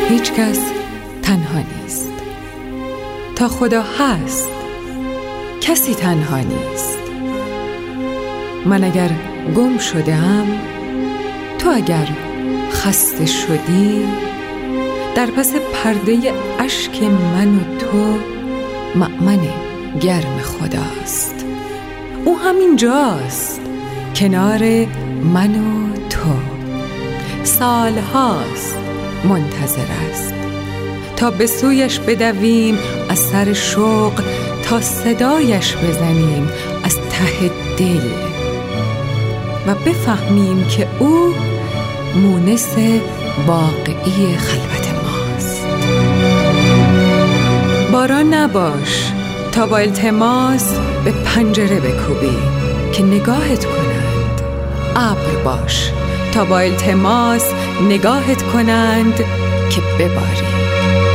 هیچ کس تنها نیست. تا خدا هست کسی تنها نیست. من اگر گم شدم، تو اگر خسته شدی، در پس پرده اشک من و تو مأمن گرم خداست. او همین جاست کنار من و تو. سالهاست منتظر است تا به سویش بدویم از سر شوق، تا صدایش بزنیم از ته دل و بفهمیم که او مونس واقعی خلوت ماست. باران نباش تا با التماس به پنجره بکوبی که نگاهت کنند. ابر باش تا با التماس نگاهت کنند که بباری.